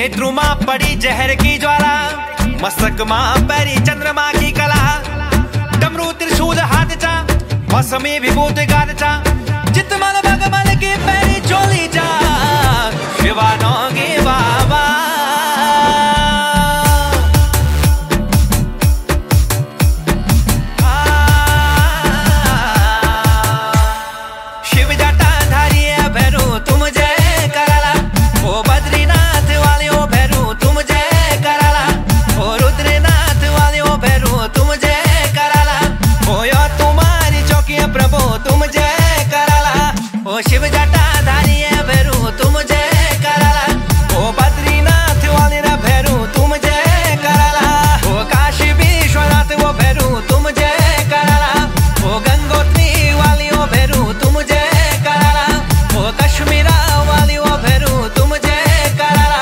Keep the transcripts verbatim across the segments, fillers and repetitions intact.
नेत्रों मां पड़ी जहर की ज्वाला, मस्तक मां पैरी चंद्रमा की कला। डमरू त्रिशूल हाथ चा, मौसमी विभूत गाद चा, चितमल भगमल की पैरी चोली चा, शिवानोगी बाबा। शिव जटा धारी भैरू तुम जय कराला, ओ बद्रीनाथ वाले ओ भैरू तुम जय कराला, ओ रुद्रनाथ वाले ओ भैरू तुम जय कराला, ओ यो तुम्हारी चौकी प्रभु तुम जय कराला, ओ शिव जटा धारी भैरू तुम जय कराला, ओ बद्रीनाथ वाले रा भैरू तुम जय कराला, ओ काशी विश्वनाथ वो भैरू तुम जय कराला, ओ गंगोत्री वाली ओ भैरू तुम जय कराला, ओ कश्मीरा वाली ओ भैरू तुम जय कराला।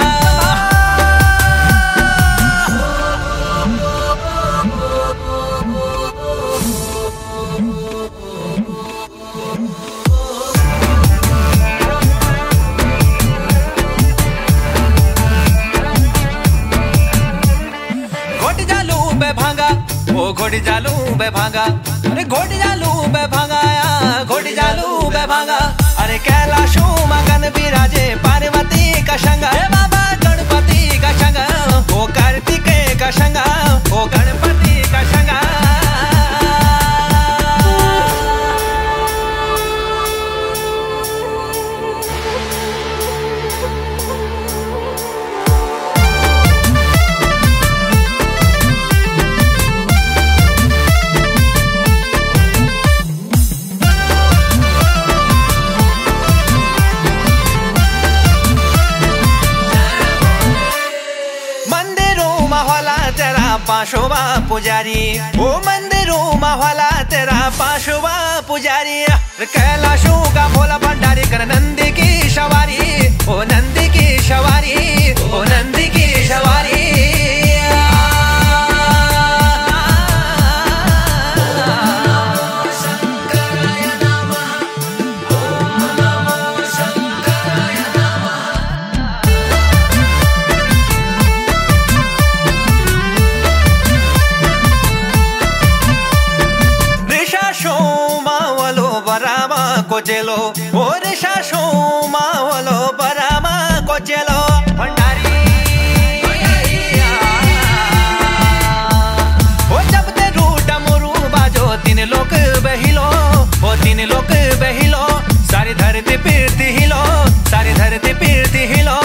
घोट जालू बे भांगा, ओ घोट जालू बे भांगा, अरे घोट जालू बे भांगा, घोट जालू बे भांगा। अरे कैलाशू मगन विराजे पार्वती का शंगा, हे बाबा गणपति का शंगा, ओ कार्तिके का शंगा, ओ गणपति का शंगा। पांचवा पुजारी, ओ मंदिरों माहौला तेरा पांचवा पुजारी। कैलाशों का भोला भंडारी कर नंदी की सवारी, ओ नंदी की सवारी, ओ नंदी की सवारी। को चलो और शाशो मावलो बरामा को चलो भंडारी। ओ जब ते रूटा मुरू बाजो तीन लोक बहिलो, ओ तीन लोक बहिलो, सारी धरती पीरती हिलो, सारी धरती पीरती हिलो।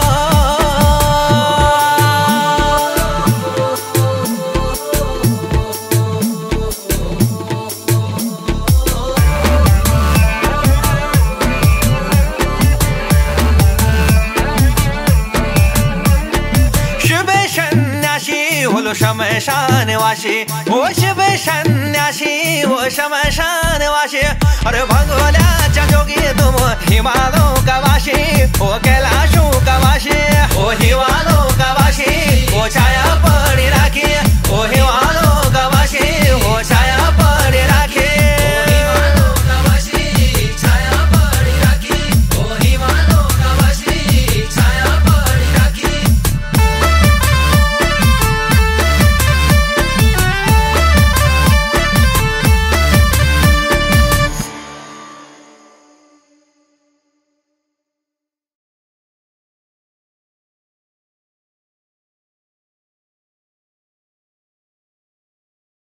बोलो शमशान वाशी, ओ शिव सन्यासी, ओ शमशान वाशी। अरे भगोल्याच्या जोगी